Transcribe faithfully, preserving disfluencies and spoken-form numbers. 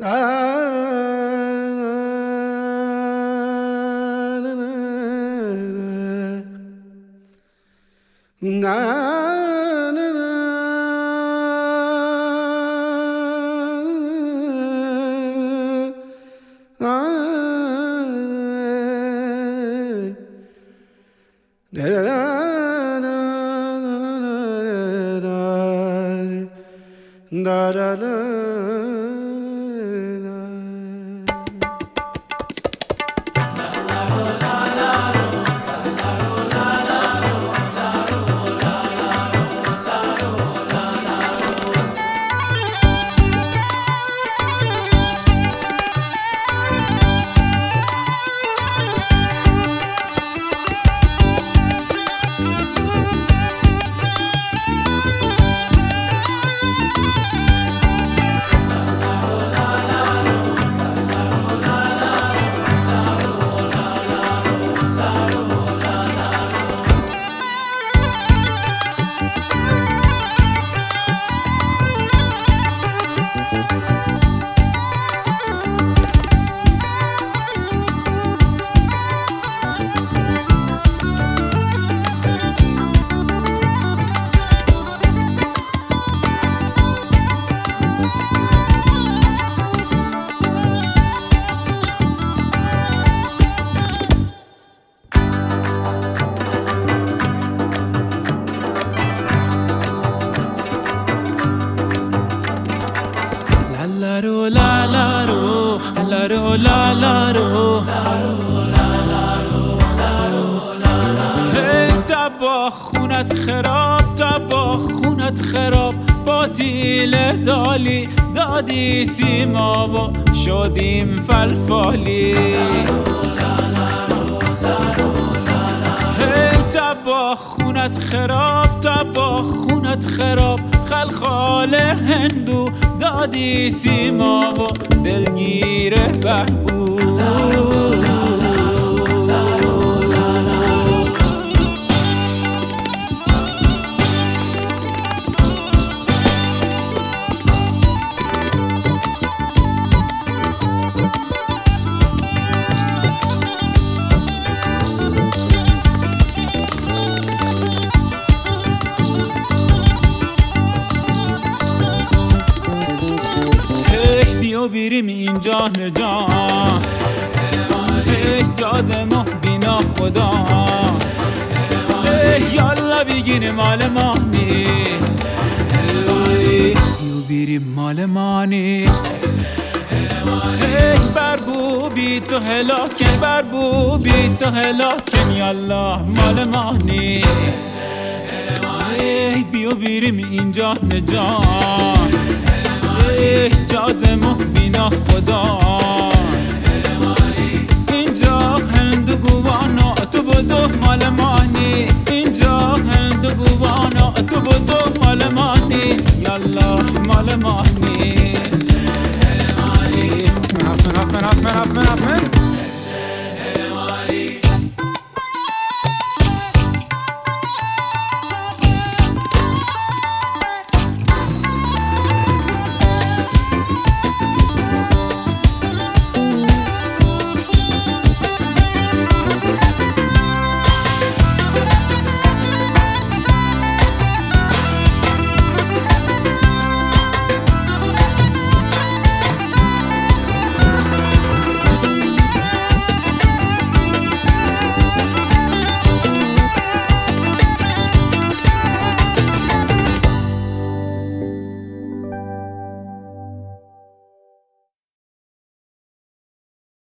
با خونت خراب تا با خونت خراب باطیل دالی دادی سیما و شدیم فلفالی تا با خونت خراب تا با خونت خراب خلخال هندو دادی سیما و دلگیر بهبود و بیریم این جان جان احجاز بینا خدا یالا بگین مال مانی یو بیریم مال مانی بربو بی تو هلاکن بربو بی تو هلاکن یالا مال مانی بیو بیریم این جان جان احجاز بینا خدا اینجا هندگوانا تو بدو مال مانی اینجا هندگوانا تو بدو مال مانی یالله مال مانی